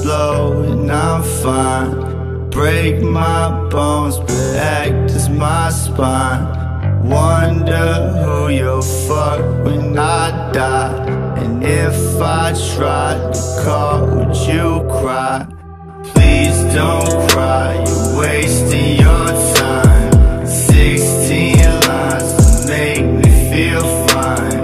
blow and I'm fine. Break my bones but act as my spine. Wonder who you'll fuck when I die. And if I tried to call, would you cry? Please don't cry, you're wasting your time. 16 lines to make me feel fine.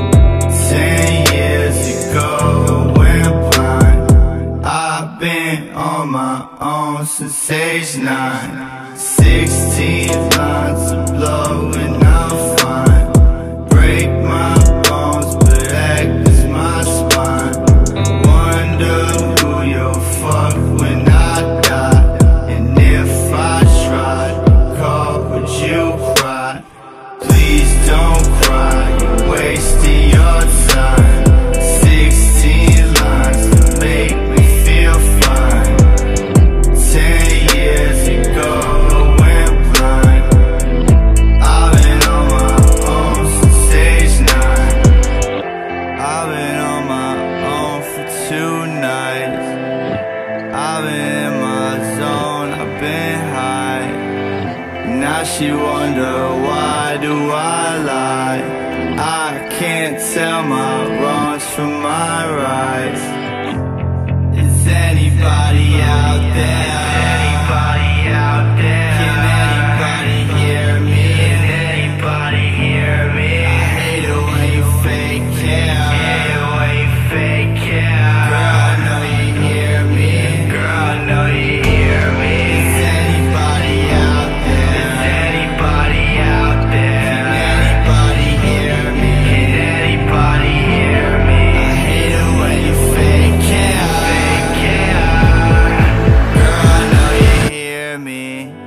10 years ago I went blind. I've been on my own since age 9. 16 lines to blow and I'm fine. Break my bones but act as my spine. Wonder who you'll fuck when I die. And if I tried to call, would you cry? Please don't cry, you're wasting your time. 16 lines to make me feel fine. 10 years ago I went blind. I've been on my own since age 9. I've been on my own for 2 nights. I've been in my zone, I've been high. Now she wonder, why do I lie? I can't tell my wrongs from my rights. Is anybody out there? Anybody out there? Can anybody hear me? Can anybody hear me? I hate it when you fake care. I hate it when you fake care. Girl, I know you hear me. Girl, I know you hear me. Is anybody out there? Is anybody out there? Can anybody hear me? Can anybody hear me? I hate it when you fake care. Fake care. Girl, I know you hear me.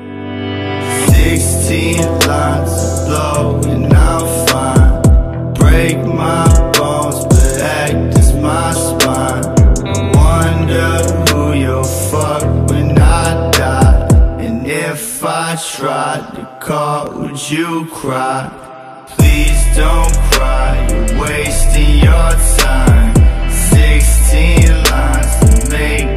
16 lines to blow and I'm fine. Break my bones but act as my spine. Wonder who you'll fuck when I die. And if I tried to call, would you cry? Please don't cry, you're wasting your time. 16 lines to make